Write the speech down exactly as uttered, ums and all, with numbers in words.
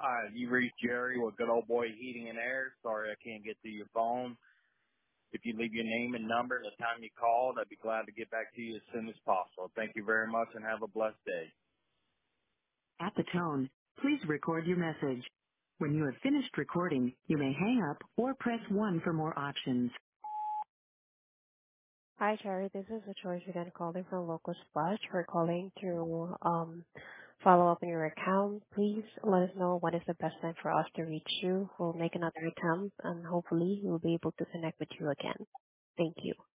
Uh, you reached Jerry with Good Old Boy Heating and Air. Sorry I can't get to your phone. If you leave your name and number and the time you called, I'd be glad to get back to you as soon as possible. Thank you very much and have a blessed day. At the tone, please record your message. When you have finished recording, you may hang up or press one for more options. Hi, Jerry. This is a choice again calling from Local Splash. We're calling to um follow up on your account. Please let us know what is the best time for us to reach you. We'll make another attempt, and hopefully we'll be able to connect with you again. Thank you.